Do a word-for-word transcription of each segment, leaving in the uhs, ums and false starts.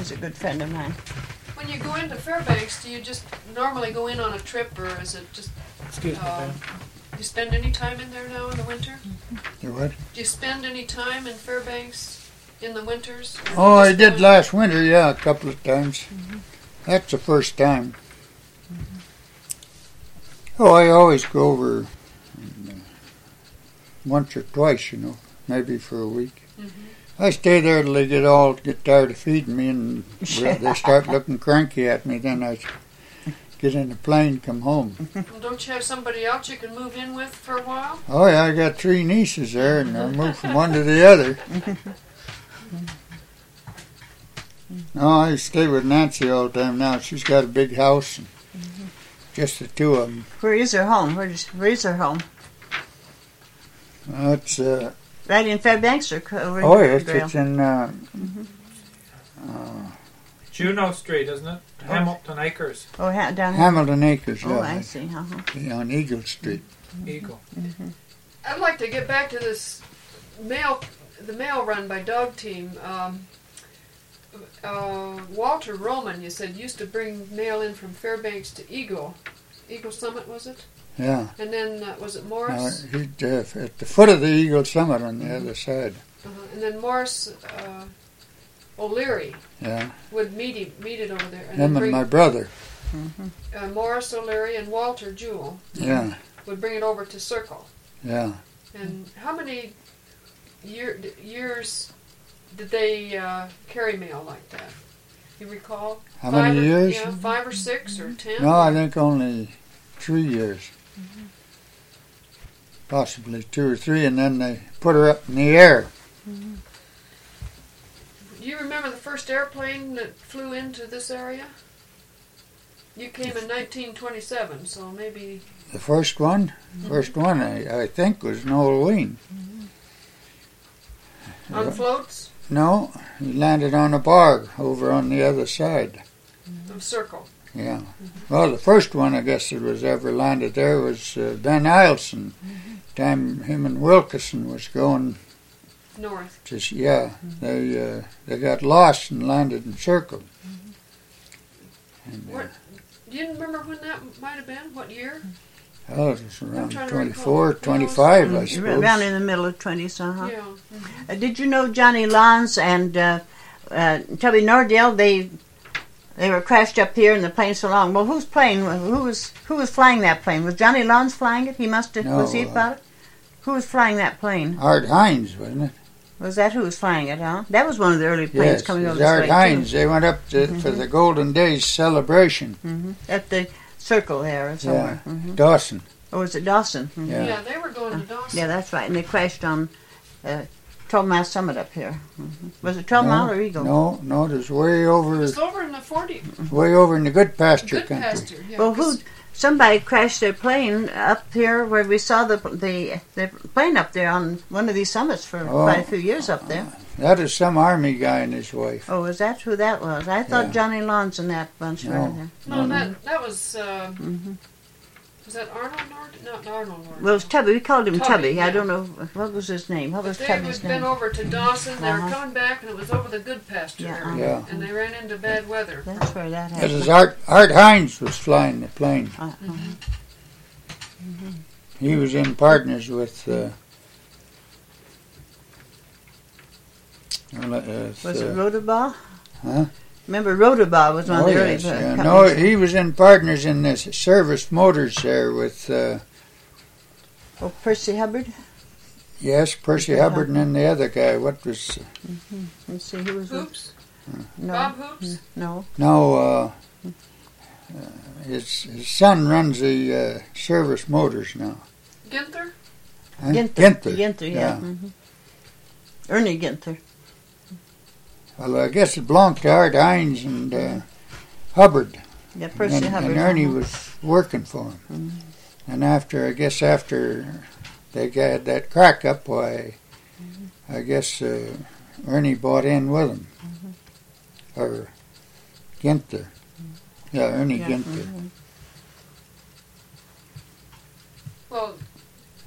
He's a good friend of mine. When you go into Fairbanks, do you just normally go in on a trip, or is it just... Excuse me, uh, Ben. do you spend any time in there now in the winter? You what? Do you spend any time in Fairbanks in the winters? or Oh, I just did going- last winter, yeah, a couple of times. Mm-hmm. That's the first time. Oh, I always go over uh, once or twice, you know, maybe for a week. Mhm. I stay there till they get all get tired of feeding me, and they start looking cranky at me. Then I get in the plane, come home. Well, don't you have somebody else you can move in with for a while? Oh yeah, I got three nieces there, and I move from one to the other. No, I stay with Nancy all the time now. She's got a big house, and just the two of them. Where is her home? Where is, where is her home? Uh, it's uh, Right in Fairbanks or co- over in oh yes, Grail? it's in uh, Mhm. uh, Juneau Street, isn't it? Hamilton Acres, Oh, ha- down here. Hamilton Acres. Oh, I Yeah, see. Uh-huh. yeah, on Eagle Street. Eagle. I'd like to get back to this mail, the mail run by Dog Team. Um, uh, Walter Roman, you said, used to bring mail in from Fairbanks to Eagle. Eagle Summit, was it? Yeah, And then, uh, was it uh, Morris? he'd, uh, at the foot of the Eagle Summit on the other side. Uh-huh. And then Morris uh, O'Leary Yeah, would meet him, meet it over there. And him then and bring, my brother. uh, Morris O'Leary and Walter Jewell Yeah, would bring it over to Circle. yeah. And how many year, d- years did they uh, carry mail like that? You recall? How Five many or, years? Yeah, five or six or ten? No, I think only three years. Possibly two or three, and then they put her up in the air. Do you remember the first airplane that flew into this area? You came in nineteen twenty-seven, so maybe... The first one, first one I, I think was Noel Ween. On floats No, he landed on a bar over on the other side. of Circle. Yeah. Well, the first one I guess that was ever landed there was uh, Ben Eilson. Time him and Wilkerson was going North. to s- yeah, they uh, they got lost and landed in Circle. And, uh, What, do you remember when that might have been? What year? oh, it was around trying to twenty-four, recall. twenty-five, I Around suppose. in the middle of twenties, uh-huh. Yeah. Uh, did you know Johnny Lons and uh, uh, Tubby Nordell? They they were crashed up here, and the plane so long. Well, whose plane? Who was who was flying that plane? Was Johnny Lons flying it? He must have. No, was he uh, about it? Who was flying that plane? Art Hines, wasn't it? Was that who was flying it? Huh? That was one of the early planes Yes, coming it over was this Art way Hines. They went up to, for the Golden Days celebration. too. hmm At the Circle there or somewhere. hmm Dawson. Or was it Dawson? Mhm. Yeah. Yeah, they were going to Dawson. Yeah, that's right. And they crashed on uh, twelve Mile Summit up here. hmm Was it twelve no, Mile or Eagle? No, no, it was way over, It was over in the forty. way over in the Good Pasture Good country. pasture. Yeah, Well, 'cause who? Somebody crashed their plane up here where we saw the the the plane up there on one of these summits for Oh. quite a few years up there. That is some army guy and his wife. Oh, is that who that was? I thought Yeah. Johnny Lons and that bunch were No. in there. No, that that was. Uh, Mhm. Was that Arnold Nord? Not Arnold Nord. Well, it was Tubby. We called him Tubby, Tubby. yeah. I don't know what was his name. What was But they Tubby's had been name? over to Dawson. They were Uh-huh. coming back, and it was over the Good Pasture Yeah, area. Yeah. And they ran into bad weather. That's where that It happened. was Art, Art Hines was flying the plane. Uh-huh. He was in partners with, uh, well, uh, Was uh, it Rodabaugh? Huh? Remember, Rodabaugh was one oh of the early yes, uh, yeah. No, companies. he was in partners in this Service Motors there with, uh, Oh, Percy Hubbard. yes, Percy Okay, Hubbard and then the other guy. What was, Let's see, who was with? Hoops? No, Bob Hoops? no. no, uh, uh, his, his son runs the uh, Service Motors now. Ginther? Huh? Ginther. Ginther. Ginther, yeah. yeah. hmm Ernie Ginther. Well, I guess it belonged to Art Hines and uh, Hubbard. Yeah, Percy and, Hubbard. and Ernie uh-huh. was working for him. Mhm. And after, I guess after they got that crack up, why, I guess uh, Ernie bought in with him. Or Ginther. Yeah, Ernie Yeah, Ginther. mhm. Well,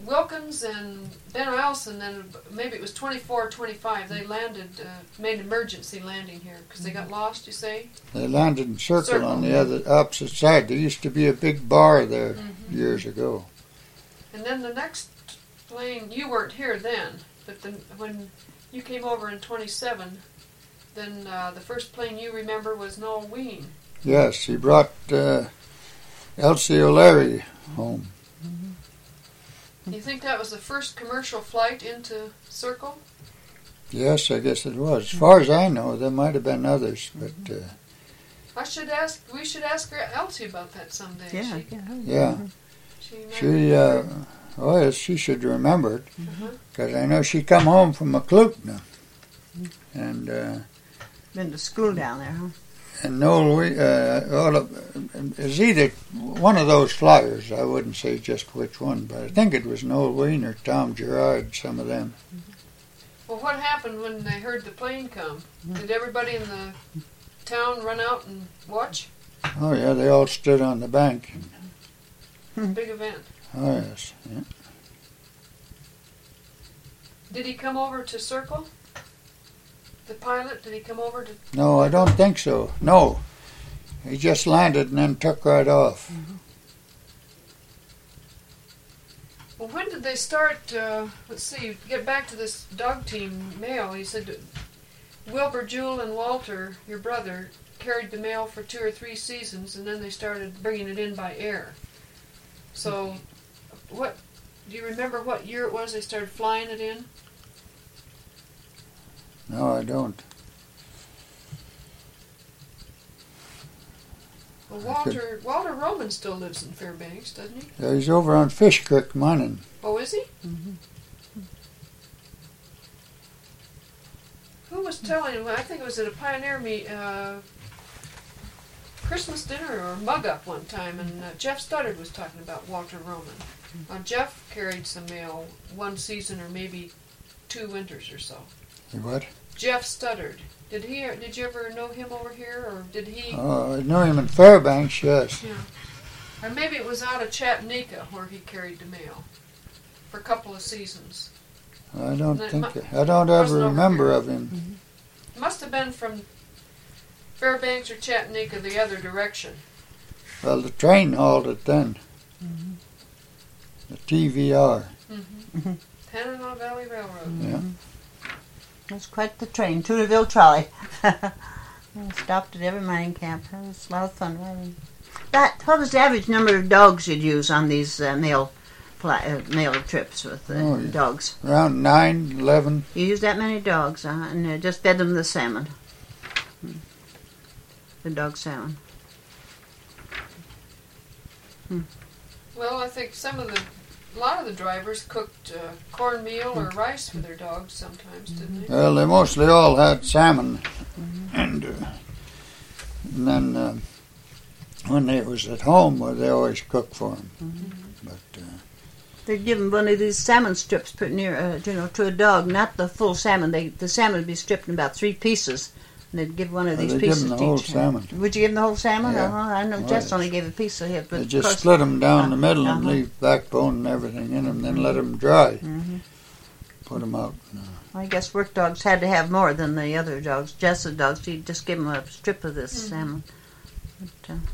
Wilkins and Ben Eielson, then maybe it was twenty-four or twenty-five, they landed, uh, made an emergency landing here because they got lost, you say? They landed in Circle, Circle. on the other opposite side. There used to be a big bar there Mm-hmm. years ago. And then the next plane, you weren't here then, but the, when you came over in twenty-seven, then uh, the first plane you remember was Noel Ween. Yes, he brought uh, Elsie O'Leary home. Do you think that was the first commercial flight into Circle? Yes, I guess it was. As far as I know, there might have been others, but uh, I should ask. We should ask her Elsie about that someday. Yeah, She, yeah. yeah, she, she. Uh, oh yes, she should remember it uh-huh. because I know she come home from McClutna, and uh, Been to school down there, huh? and Noel We- uh, all of, is either one of those flyers. I wouldn't say just which one, but I think it was Noel Ween or Tom Gerard. Some of them. Well, what happened when they heard the plane come? Did everybody in the town run out and watch? Oh yeah, they all stood on the bank. Big event. Oh yes. Yeah. Did he come over to Circle? The pilot, did he come over to... No, I don't think so. No. He just landed and then took right off. Well, when did they start, uh, let's see, get back to this dog team mail. He said Wilbur, Jewel, and Walter, your brother, carried the mail for two or three seasons, and then they started bringing it in by air. So, what, do you remember what year it was they started flying it in? No, I don't. Well, Walter Walter Roman still lives in Fairbanks, doesn't he? Yeah, he's over on Fish Creek, Munnin. Oh, is he? Mm-hmm. Who was telling him? I think it was at a Pioneer meet, uh, Christmas dinner or mug up one time, and uh, Jeff Studdard was talking about Walter Roman. Now, Jeff carried some mail one season or maybe two winters or so. What? Jeff Studdard. Did he? Did you ever know him over here, or did he? Oh, I know him in Fairbanks, yes. Yeah. Or maybe it was out of Chattanooga where he carried the mail for a couple of seasons. I don't That think, mu- I don't wasn't ever over remember here. of him. It must have been from Fairbanks or Chattanooga the other direction. Well, the train hauled it then. The T V R. Mm-hmm. Panama Valley Railroad. Yeah. That's quite the train. Tudorville trolley. We stopped at every mining camp. It was a lot of fun riding. That, what was the average number of dogs you'd use on these uh, mail fly, uh, mail trips with uh, Oh, yeah. dogs? Around nine, eleven. You used that many dogs, uh, and uh, just fed them the salmon. Hmm. The dog salmon. Well, I think some of the, a lot of the drivers cooked uh, cornmeal or rice for their dogs sometimes, didn't they? Well, they mostly all had salmon. And, uh, and then uh, when they was at home, well, they always cooked for them. But uh, They'd give them one of these salmon strips put near, uh, you know, to a dog. Not the full salmon. They the salmon would be stripped in about three pieces, and they'd give one of Well, these they give pieces them the to whole each. salmon. Would you give them the whole salmon? Yeah. Uh-huh. I know Oh, Jess yes. only gave a piece of it, but they of just course- split them down uh, the middle and uh-huh. leave backbone and everything in them, then let them dry. Mhm. Put them out. I guess work dogs had to have more than the other dogs. Jess's dogs, she'd just give them a strip of this Mhm. salmon. But, uh,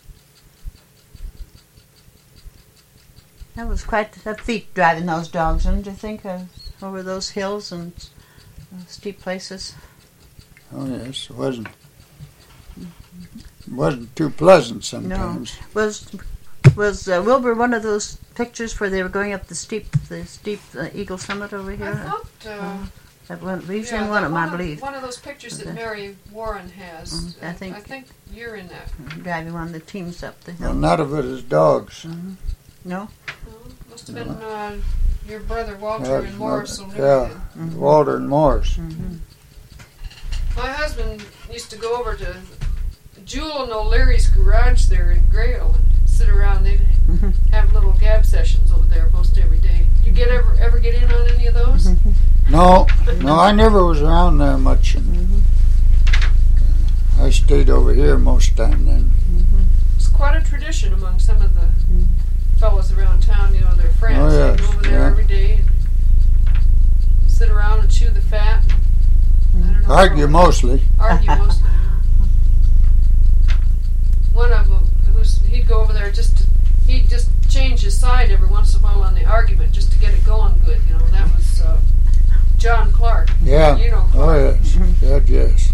that was quite a feat driving those dogs, don't you think, uh, over those hills and uh, steep places? Oh yes, it wasn't. It wasn't too pleasant sometimes. Was was uh, Wilbur one of those pictures where they were going up the steep the steep uh, Eagle Summit over I here? thought... Uh, That one, he's yeah, in one that of them, one I believe. One of those pictures that Okay. Mary Warren has. Mhm, I Uh, think- I think you're in that. Driving one of the teams up the hill. Well, none of it is dogs. No? No, must have been uh, your brother Walter Yeah, and Morris yeah, O'Leary. Mhm. Walter and Morris. Mhm. My husband used to go over to Jewel and O'Leary's garage there in Grail and sit around. They'd Mhm. have little gab sessions over there most every day. You get ever ever get in on any of those? No, no, I never was around there much. And, Mhm. uh, I stayed over here most time then. Mhm. It's quite a tradition among some of the fellows around town, you know, their friends. Oh, yes, They'd go over there yeah. every day and sit around and chew the fat. I don't know, Argue mostly. Argue mostly. Yeah. One of them, who's he'd go over there just to, he'd just change his side every once in a while on the argument just to get it going good, you know. And that was uh, John Clark. Yeah. You know Oh, Clark. yes. God, yes.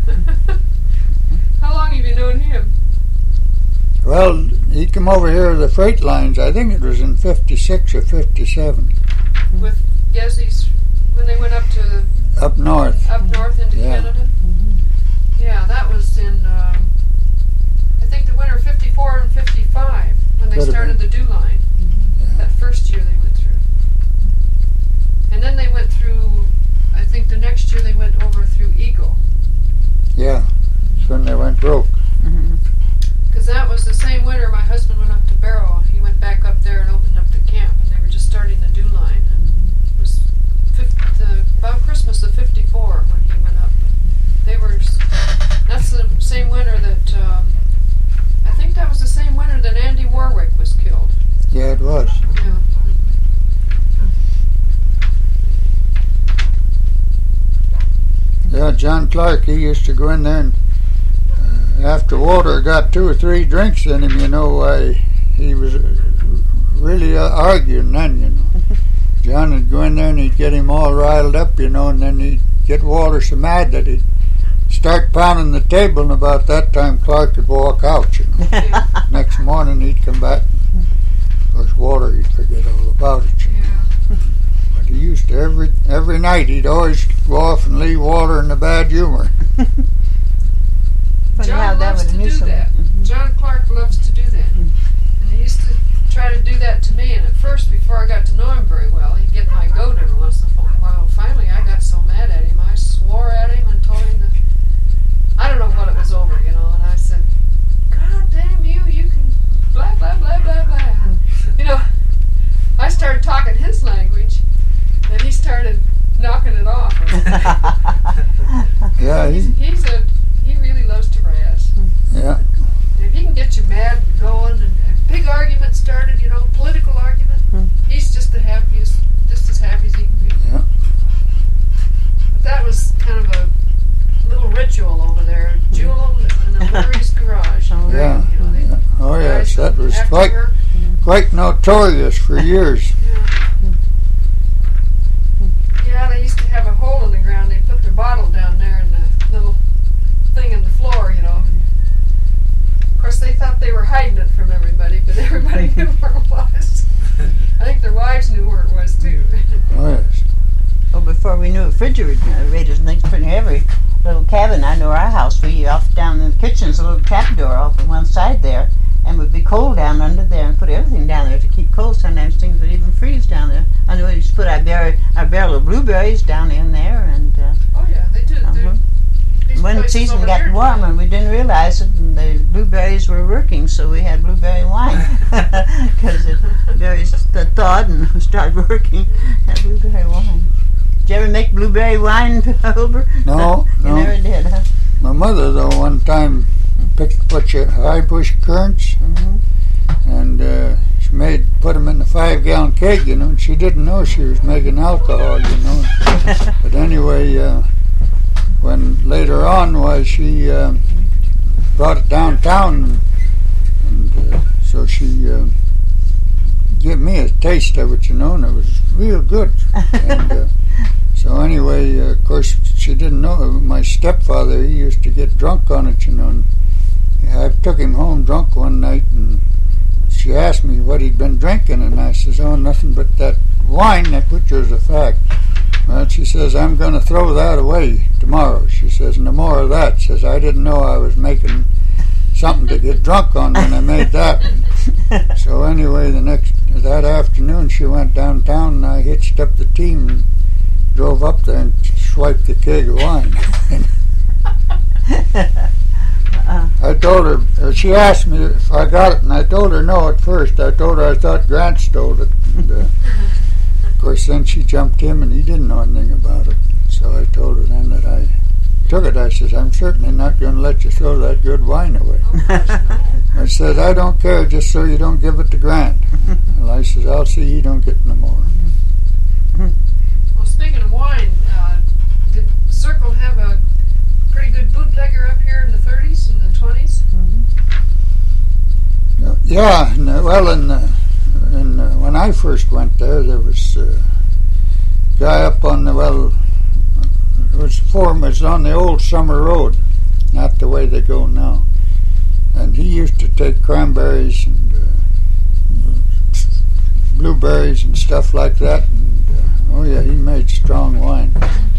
How long have you known him? Well, he come over here with the freight lines. I think it was in fifty-six or fifty-seven. With Gezzy's, when they went up to Up north. up north into Yeah. Canada? Yeah, that was in, um, I think the winter fifty-four and fifty-five when they Could have started the dew line. Yeah. That first year they went through. And then they went through, I think the next year they went over through Eagle. Yeah. That's when they went broke. Because that was the same winter my husband went up to Barrow. He went back up there and opened up the camp, and they were just starting the dew line. And it was fifty, the, about Christmas of fifty-four when he went up. They were, s- that's the same winter that, um, I think that was the same winter that Andy Warwick was killed. Yeah, it was. Yeah. Yeah, John Clark, he used to go in there and uh, after water got two or three drinks in him, you know, why he was uh, really uh, arguing then, you know. John would go in there and he'd get him all riled up, you know, and then he'd get Walter so mad that he'd start pounding the table, and about that time Clark would walk out, you know. Yeah. Next morning he'd come back. Of course, Walter, he'd forget all about it, you know. Yeah. But he used to, every every night, he'd always go off and leave Walter in a bad humor. But how John that loves would to do amuse them. that. Mhm. John Clark loves to do that. And he used to try to do that to me, and at first, before I got to know him very well, he'd get my goat every once in a while. Finally, I got so mad at him, I swore at him and told him that, I don't know what it was over, you know, and I said, God damn you, you can blah, blah, blah, blah, blah. And, you know, I started talking his language, and he started knocking it off. Yeah, he's, he, he's a, he really loves to razz. yeah, And if he can get you mad and going, and, and big argument started, you know, political argument, Hmm. he's just the happiest, just as happy as he can be. yeah. But that was kind of a little ritual over there. Jewel in the Murray's garage. Oh, Yeah. You know, they, yeah. Oh yes, that was after quite work, quite notorious for years. yeah. Yeah, they used to have a hole in the ground. They put their bottle down there in the little thing in the floor, you know. Of course, they thought they were hiding it from everybody, but everybody knew where it was. I think their wives knew where it was, too. Oh yes. Well, before we knew refrigerators and things, put in every little cabin. I know our house, we off down in the kitchen's a little trap door off on one side there, and it would be cold down under there, and put everything down there to keep cold. Sometimes things would even freeze down there. I know we used to put our, berry, our barrel of blueberries down in there, and uh, Oh, yeah, they did. Uh-huh. These when the places season over got here- warm and we didn't realize it, and the blueberries were working, so we had blueberry wine because the berries th- thawed and started working. Had blueberry wine. Did you ever make blueberry wine, Wilbur? No, You no. never did, huh? My mother, though, one time picked a bunch of high bush currants Mm-hmm. and uh, she made put them in a five gallon keg, you know. And she didn't know she was making alcohol, you know. But anyway, uh, when later on was she uh, brought it downtown, and, and uh, so she uh, gave me a taste of it, you know, and it was real good. And uh, so anyway, uh, of course, she didn't know. My stepfather, he used to get drunk on it, you know. And I took him home drunk one night, and she asked me what he'd been drinking, and I says, oh, nothing but that wine, that which was a fact. Well, she says, I'm going to throw that away tomorrow. She says, no more of that. Says, I didn't know I was making something to get drunk on when I made that. So anyway, the next, that afternoon, she went downtown, and I hitched up the team and drove up there and swiped the keg of wine. uh-uh. I told her, uh, she asked me if I got it, and I told her no at first. I told her I thought Grant stole it. And, uh, of course, then she jumped him, and he didn't know anything about it. So I told her then that I took it. I says, I'm certainly not going to let you throw that good wine away. Oh, gosh, no. I said, I don't care, just so you don't give it to Grant. Well, I says, I'll see you don't get no more. Well, speaking of wine, uh, did Circle have a pretty good bootlegger up here in the thirties and the twenties? Yeah, and, uh, well, in, uh, in, uh, when I first went there, there was uh, a guy up on the, well, it was for it was on the old Summer Road, not the way they go now. And he used to take cranberries and uh, blueberries and stuff like that. And, uh, oh, yeah, he made strong wine.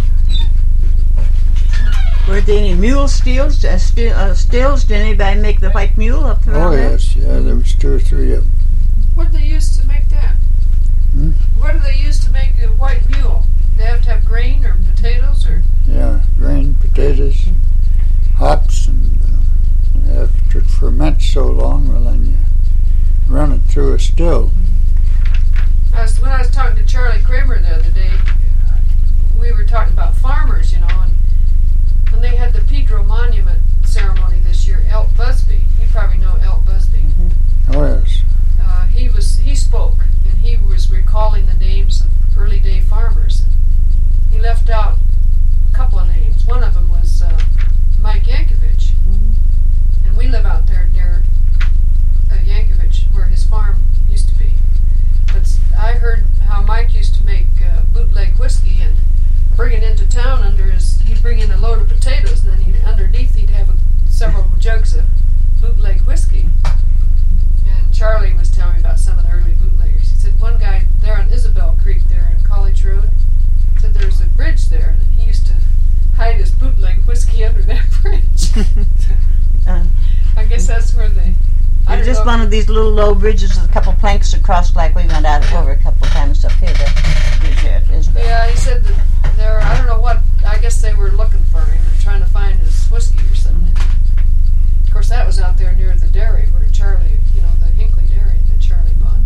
Were there any mule stills? Uh, sti- uh, stills? Did anybody make the white mule up there? Oh, yes, yeah, there was two or three of them. What did they use to make that? Hmm? What do they use to make a white mule? They have to have grain or potatoes or? Yeah, grain, potatoes, hops, and uh, after it ferments so long, well, then you run it through a still. I was, when I was talking to Charlie Kramer the other day, we were talking about farmers, you know, and when they had the Pedro Monument ceremony this year, Elt Busby, you probably know Elt Busby. Mm-hmm. Oh, yes. Uh, he was he spoke, and he was recalling the names of early day farmers. He left out a couple of names. One of them was uh, Mike Yankovich, Mm-hmm. and we live out there near uh, Yankovich, where his farm used to be. But I heard how Mike used to make uh, bootleg whiskey and bring it into town under his. He'd bring in a load of potatoes, and then he'd, underneath he'd have a, several jugs of bootleg whiskey. And Charlie was telling me about some of the early bootleggers. He said one guy there on Isabel Creek there in College Road said there's a bridge there, and he used to hide his bootleg whiskey under that bridge. uh, I guess that's where they. I It's don't just know. one of these little low bridges with a couple planks across, like we went out over a couple of times up here. The bridge here at Isabel. Yeah, he said that there. I don't know what. I guess they were looking for him and trying to find his whiskey or something. Of course, that was out there near the dairy where Charlie, you know, the Hinckley Dairy that Charlie bought.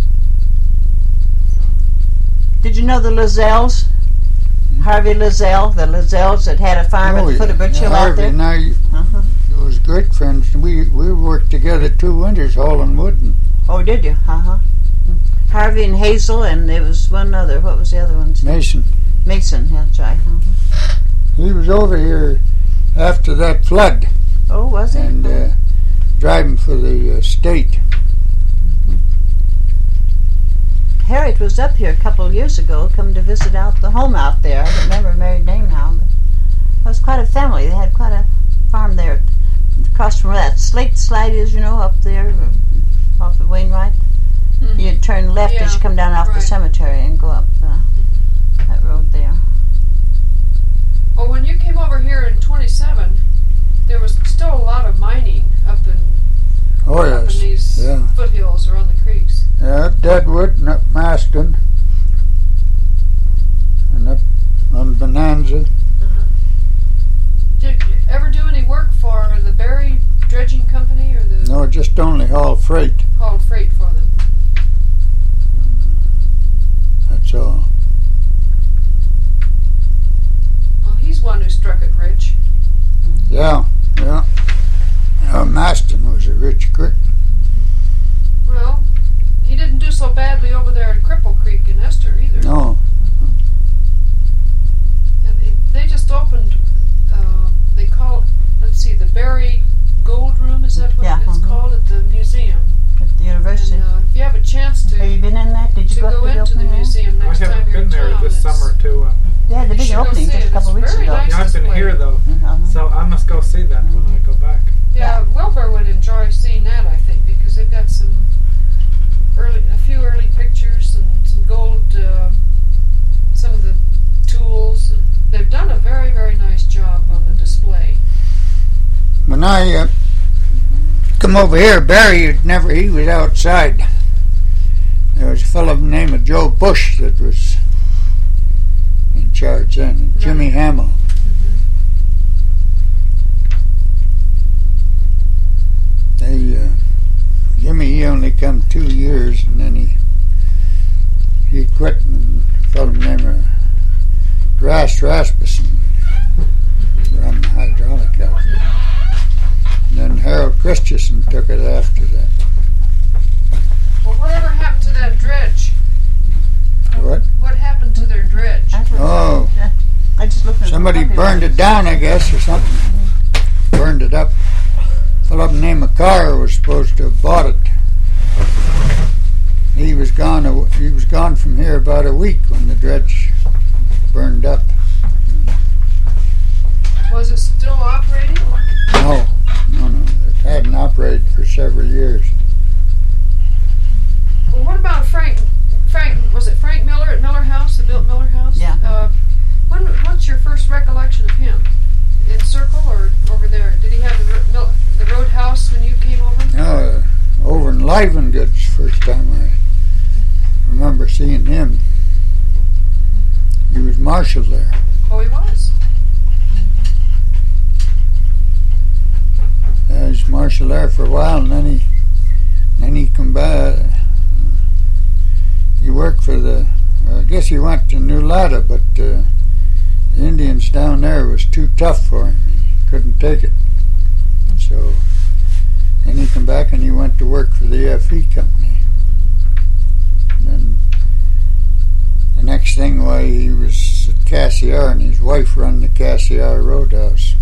Did you know the Lizelles? Harvey Lizelle, the Lizelles that had a farm oh, at the foot of Birch Hill out Harvey there. and I Uh-huh. was great friends. We we worked together two winters hauling wood. And Oh, did you? Uh-huh. Harvey and Hazel, and there was one other. What was the other one? Mason. Mason, yeah, that's right. Uh-huh. He was over here after that flood Oh, was it? and uh, driving for the uh, state. Harriet was up here a couple of years ago, come to visit out the home out there. I don't remember her married name now, but it was quite a family. They had quite a farm there across from where that slate slide is, you know, up there uh, off of Wainwright. Hmm. You turn left Yeah, as you come down off right. the cemetery and go up uh, that road there. Well, when you came over here in twenty-seven, there was still a lot of mining up in Oh, up yes. in these Yeah. foothills or on the creeks. Yeah, up Deadwood and up Maston. And up on Bonanza. Uh-huh. Did you ever do any work for the Berry Dredging Company or the No, just only haul freight. hauled freight for them? That's all. Well, he's one who struck it rich. Yeah, yeah. Uh, Maston was a rich creek. Well, he didn't do so badly over there in Cripple Creek in Esther either. No. And they, they just opened, uh, they call it, let's see, the Berry Gold Room, is that what Yeah, it's uh-huh. called, at the museum. At the university. And uh, if you have a chance to, Have you been in that? Did you to go, go up to into the opening there? museum I next time haven't you're in been there town, this it's- summer to. Uh, They had the You big should go opening see just it. a couple of It's weeks very ago. nice. yeah, I've been display. here though, Uh-huh. so I must go see that when I go back. Yeah, Wilbur would enjoy seeing that, I think, because they've got some early, a few early pictures and some gold, uh, some of the tools. And they've done a very, very nice job on the display. When I uh, come over here, Barry had never, he was outside. There was a fellow named Joe Bush that was in charge then, and Jimmy Hamill. They, uh, Jimmy, he only come two years and then he he quit, and a fellow named uh, Ras Rasmussen ran the hydraulic out there. And then Harold Christensen took it after that. Well, whatever happened to that dredge? What? What happened to their dredge? That's what- Oh, I just looked at the somebody puppy burned lines. it down, I guess, or something. Burned it up. A fellow by the name of Carr was supposed to have bought it. He was gone. A, he was gone from here about a week when the dredge burned up. Was it still operating? No, no, no. It hadn't operated for several years. Well, what about Frank? Frank was it Frank Miller at Miller House? The built Miller House. Yeah. Uh, when, what's your first recollection of him? In Circle or over there? Did he have the ro- Mil- the roadhouse when you came over? No, uh, over in Livengoods, first time I remember seeing him. He was marshal there. Oh, he was. Uh, he was marshal there for a while, and then he, then he come back. He worked for the. Uh, I guess he went to Newlata, but uh, the Indians down there was too tough for him. He couldn't take it. So then he come back and he went to work for the F E company. And then the next thing, why, he was at Cassiar, and his wife run the Cassiar Roadhouse.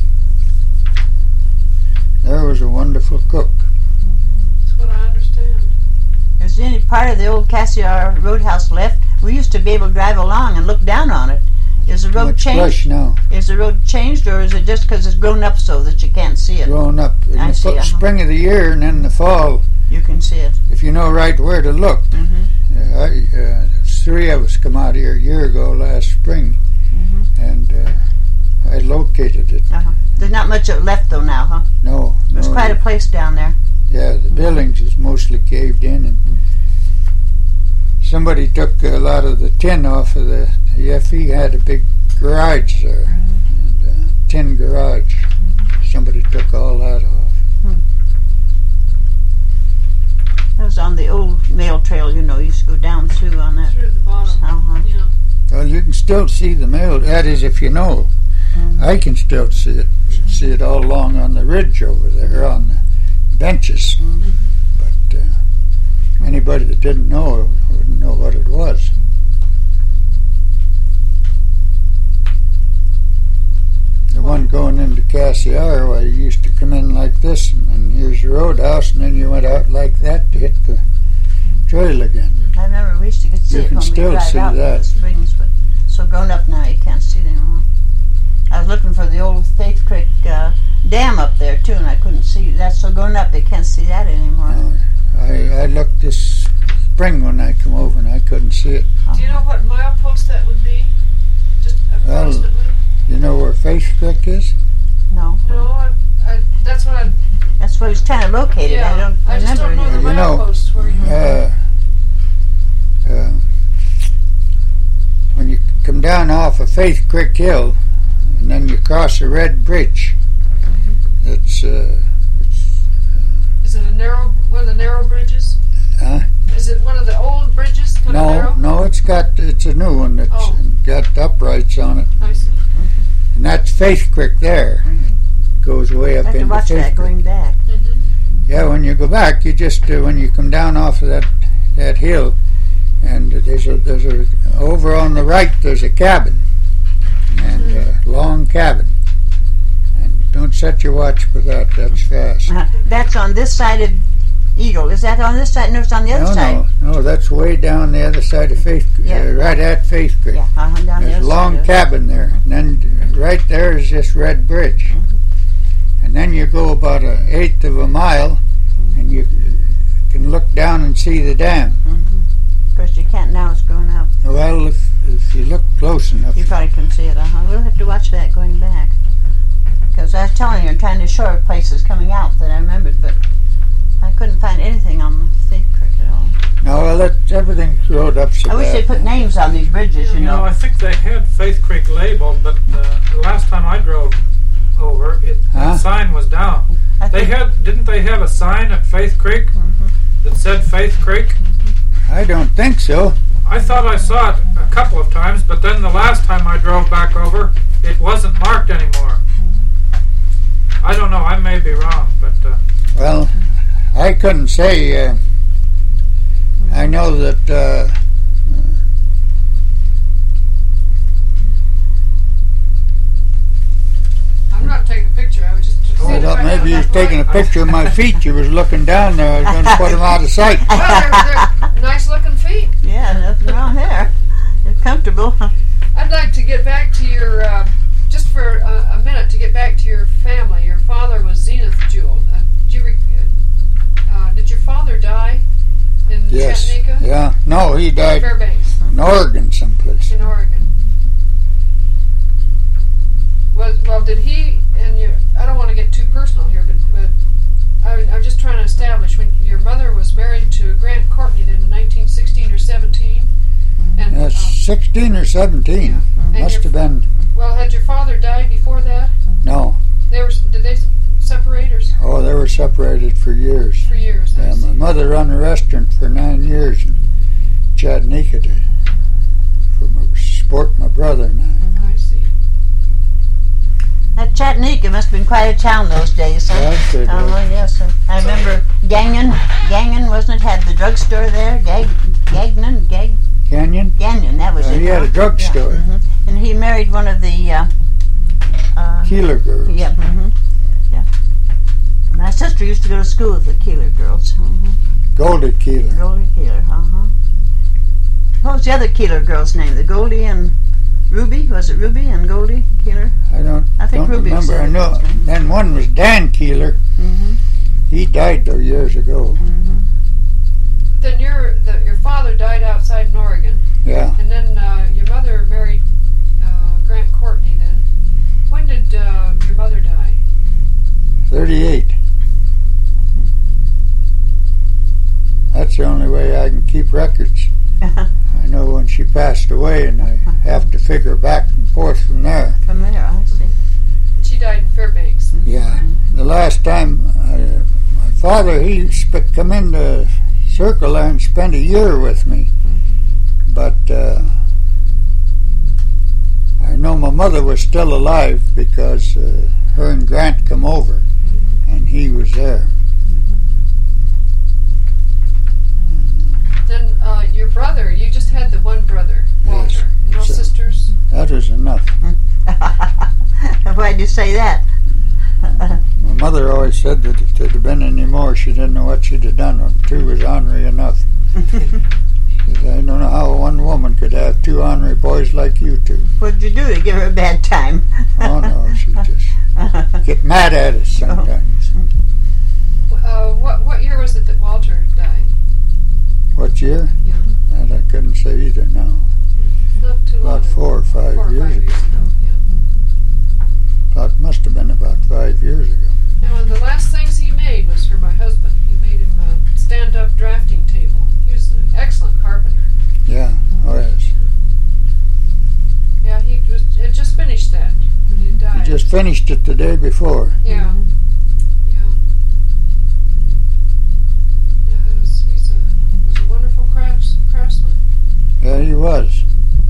There was a wonderful cook. That's what I understand. Is there any part of the old Cassiar Roadhouse left? We used to be able to drive along and look down on it. Is the road Much changed? flush now, Is the road changed, or is it just because it's grown up so that you can't see it? growing up. In I the see, fu- uh-huh. spring of the year and then the fall, You can see it. if you know right where to look. Mm-hmm. Uh, I, uh, three of us come out here a year ago last spring, Mm-hmm. and uh, I located it. Uh-huh. There's not much of it left, though, now, huh? No, There's no, quite a place down there. yeah, the buildings is mostly caved in, and somebody took a lot of the tin off of the, the F E had a big garage there, and uh, tin garage. Somebody took all that off. That was on the old mail trail, you know. You used to go down through on that. Through the bottom. Uh-huh. Yeah. Well, you can still see the mail. That is, if you know. Mhm. I can still see it. See it all along on the ridge over there on the benches. Mhm. But uh, anybody that didn't know wouldn't know what it was. The one going into Cassiar, well, you used to come in like this, and, and here's the roadhouse, and then you went out like that to hit the trail again. I remember we used to get to see You it can when we still drive see out to that. the springs, but so grown up now you can't see it anymore. I was looking for the old Faith Creek uh, Dam up there too, and I couldn't see that. So grown up, they can't see that anymore. Uh, I, I looked this spring when I come over, and I couldn't see it. Do you know what milepost that would be? Just Well, approximately? You know where Faith Creek is? No, No, I, I, that's what I. that's where he was trying to locate it. Yeah, I don't I just remember don't know the it. You know, mileposts where you. Uh, uh, when you come down off of Faith Creek Hill, and then you cross a red bridge, it's, uh, it's Is it a narrow one of the narrow bridges? Huh? Is it one of the old bridges? Kind of no, narrow? no, it's got it's a new one that's Oh. got uprights on it, I see. and that's Faith Creek there. Goes way I up have to into watch Faith that Creek. going back. Mm-hmm. Yeah, when you go back, you just uh, when you come down off of that that hill, and there's a there's a over on the right there's a cabin, and a long cabin, and don't set your watch for that. That's fast. Uh, that's on this side of Eagle. Is that on this side? No, it's on the other No, side. no, no. That's way down the other side of Faith, Yeah. uh, right at Faith Creek. Yeah, uh-huh, down the There's other a long side. of it. cabin there, and then right there is this red bridge, Mm-hmm. and then you go about an eighth of a mile, and you can look down and see the dam. Of course, you can't now. It's grown up. Well, if if you look close enough, You probably can see it. Uh-huh. We'll have to watch that going back. Because I was telling you, I'm trying to show her places coming out that I remembered, but I couldn't find anything on the Faith Creek at all. no, well, that, everything's rolled up so I wish bad. they put names on these bridges, you You know, know. I think they had Faith Creek labeled, but uh, the last time I drove over, it Huh? the sign was down. I They think- had, didn't they have a sign at Faith Creek Mhm. that said Faith Creek? I don't think so. I thought I saw it a couple of times, but then the last time I drove back over, it wasn't marked anymore. I don't know. I may be wrong, but uh, Well, I couldn't say. Uh, I I know that uh, I'm not taking a picture. I was just. just I seeing if thought I had maybe you was enough taking a light. picture of my feet. You was looking down there. I was going to put them out of sight. Well, they're, they're nice looking feet. Yeah, nothing wrong there. You're comfortable. I'd like to get back to your, uh, just for a, a minute, to get back to your family. Your father was Zenith Jewell. Uh, did, you re- uh, did your father die in Yes. Chattanooga? Yeah. No, he died Fairbanks, in Oregon someplace. in Oregon. Was, well, did he, and you, I don't want to get too personal here, but, but I, I'm just trying to establish, when your mother was married to Grant Courtney in nineteen sixteen or seventeen, and That's uh, sixteen or seventeen. And Must your- have been. well, had your father died before that? No. They were, did they separate or s- Oh, they were separated for years. for years? I Yeah, see. my mother run a restaurant for nine years in Chattanooga to, for my, support my brother and I. I see. That Chattanooga must have been quite a town those days. Huh? Yes, it Oh, was. well, yes. sir. I remember Gagnon, Gagnon, wasn't it? Had the drugstore there. Gag, Gagnon, Gag, Canyon? Gagnon, that was Uh, it. he had huh? a drugstore. Yeah, hmm And he married one of the, uh, uh, Keeler girls. yeah, hmm yeah. My sister used to go to school with the Keeler girls. Mm-hmm. Goldie Keeler. Goldie Keeler, uh-huh. What was the other Keeler girl's name? The Goldie and Ruby? Was it Ruby and Goldie Keeler? I don't, I think don't Ruby was remember. I the know. other girl's name. Then one was Dan Keeler. Mm-hmm. He died though years ago. Mm-hmm. Then your the, your father died outside in Oregon, Yeah. and then uh, your mother married uh, Grant Courtney. Then, when did uh, your mother die? thirty-eight. That's the only way I can keep records. I know when she passed away, and I have to figure back and forth from there. From there, I see. She died in Fairbanks. Yeah. The last time uh, my father, he sp- come into Circle there and spent a year with me. But uh, I know my mother was still alive because uh, her and Grant come over, and he was there. Then uh, your brother, you just had the one brother, Walter. Yes. No So- sisters. That was enough. Why'd you say that? My mother always said that if there'd have been any more, she didn't know what she'd have done. Well, two was ornery enough. She said, I don't know how one woman could have two ornery boys like you two. What'd you do to give her a bad time? Oh no, she just get mad at us sometimes. Uh, what what year was it that Walter died? What year? Yeah. That I couldn't say either now. Not too long. About ago. four or five Four or years five ago. years ago. Yeah. That must have been about five years ago. Now, one of the last things he made was for my husband. He made him a stand-up drafting table. He was an excellent carpenter. Yeah, oh yes. Yeah, he was, had just finished that when he He died. just finished it the day before. yeah, yeah. Yeah, it was, he's a, was a wonderful crafts, craftsman. Yeah, he was.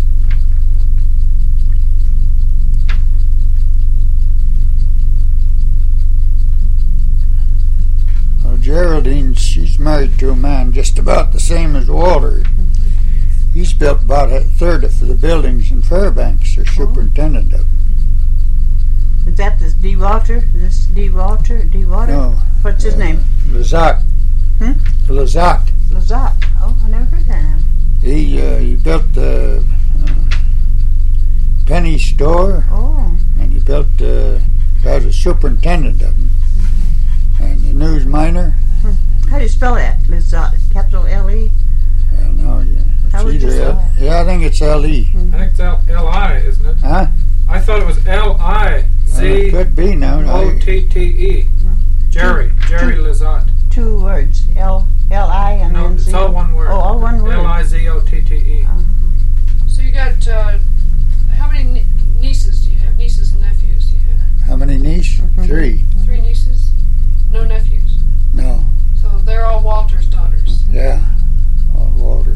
Well, Geraldine, she's married to a man just about the same as Walter. He's built about a third of the buildings in Fairbanks, the superintendent of them. Is that this D. Walter? This D. Walter? D. Water? No. What's his uh, name? Lazat. Hmm? Lazat. Lazat. Oh, I never heard that name. He, uh, he built the uh, penny store, Oh, and he built, uh, was a superintendent of them. And the news miner, how do you spell that? Lazat. Capital L E? well, no, yeah. It's How would you either spell L- that? Yeah, I think it's L E. I think it's L- L-I, isn't it? Huh? I thought it was L I Well, it Z could be now. O I- T T E. Jerry. Jerry Lazat. Two words. L L I and No, then it's Z. all one word. Oh, all one word. L I Z O T T E. Uh-huh. So you got, uh, how many nie- nieces do you have? Nieces and nephews do you have? How many niece? Mhm. Three. Three nieces? No nephews? No. So they're all Walter's daughters. Yeah. All Walters.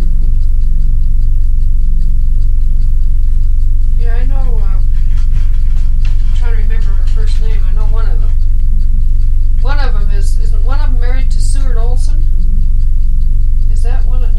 Yeah, I know, uh, I'm trying to remember her first name. I know one of them. One of them is, isn't one of them married to Seward Olson? Is that one of,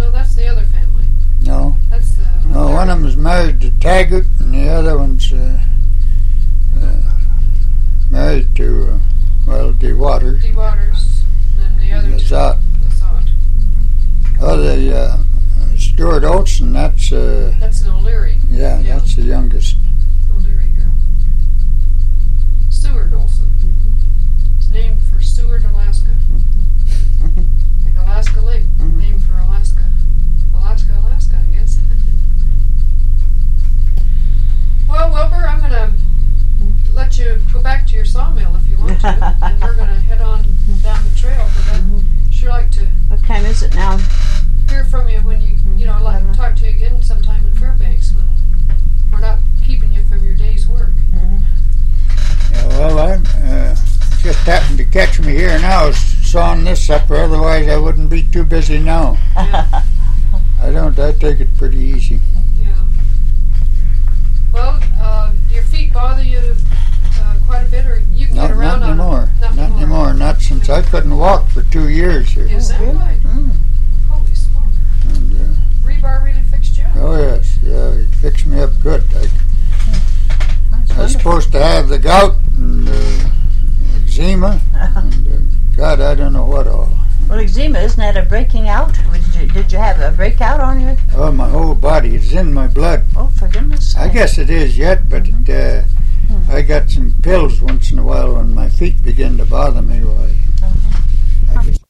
Wilbur, I'm going to let you go back to your sawmill if you want to, and we're going to head on down the trail. But I'd sure like to What time is it now? hear from you when you, you know, I'd like to talk to you again sometime in Fairbanks when we're not keeping you from your day's work. Yeah, well, I uh, just happened to catch me here now sawing this up, or otherwise I wouldn't be too busy now. Yeah. I don't. I take it pretty easy. Yeah. Well, uh, do your feet bother you uh, quite a bit, or you can Not, get around not on anymore. Not, Not anymore. anymore. Not since I couldn't walk for two years here. Is that really? right? Mm. Holy smoke. And, uh, Rebar really fixed you up. oh yes, yeah, it fixed me up good. I, That's I was wonderful. supposed to have the gout and uh, eczema, and uh, God, I don't know what all. Well, eczema, isn't that a breaking out? Did you, did you have a breakout on you? Oh, my whole body is in my blood. Oh, for goodness sake. I guess it is yet, but it, uh, Hmm. I got some pills once in a while when my feet begin to bother me. Why, I guess